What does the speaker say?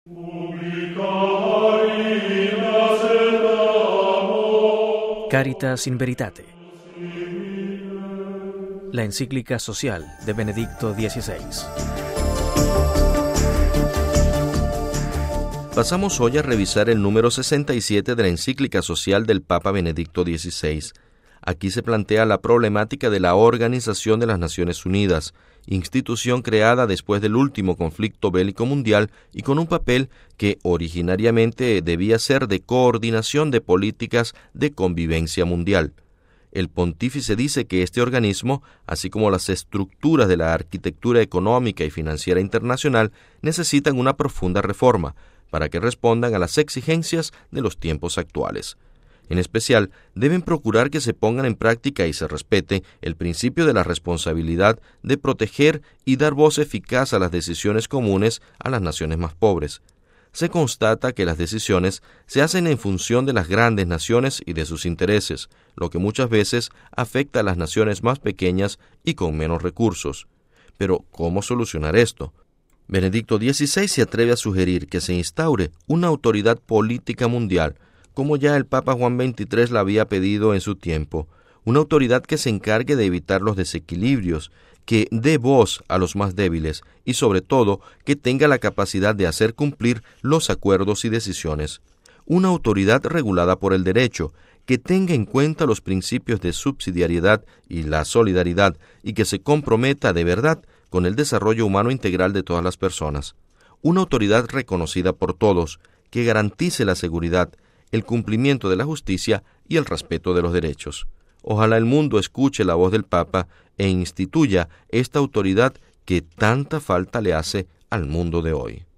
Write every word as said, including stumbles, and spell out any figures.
Caritas in Veritate, la encíclica social de Benedicto dieciséis. Pasamos hoy a revisar el número sesenta y siete de la encíclica social del Papa Benedicto dieciséis. Aquí se plantea la problemática de la Organización de las Naciones Unidas, institución creada después del último conflicto bélico mundial y con un papel que originariamente debía ser de coordinación de políticas de convivencia mundial. El pontífice dice que este organismo, así como las estructuras de la arquitectura económica y financiera internacional, necesitan una profunda reforma para que respondan a las exigencias de los tiempos actuales. En especial, deben procurar que se pongan en práctica y se respete el principio de la responsabilidad de proteger y dar voz eficaz a las decisiones comunes a las naciones más pobres. Se constata que las decisiones se hacen en función de las grandes naciones y de sus intereses, lo que muchas veces afecta a las naciones más pequeñas y con menos recursos. Pero, ¿cómo solucionar esto? Benedicto dieciséis se atreve a sugerir que se instaure una autoridad política mundial, como ya el Papa Juan veintitrés la había pedido en su tiempo, una autoridad que se encargue de evitar los desequilibrios, que dé voz a los más débiles y sobre todo que tenga la capacidad de hacer cumplir los acuerdos y decisiones. Una autoridad regulada por el derecho, que tenga en cuenta los principios de subsidiariedad y la solidaridad y que se comprometa de verdad con el desarrollo humano integral de todas las personas. Una autoridad reconocida por todos, que garantice la seguridad, el cumplimiento de la justicia y el respeto de los derechos. Ojalá el mundo escuche la voz del Papa e instituya esta autoridad que tanta falta le hace al mundo de hoy.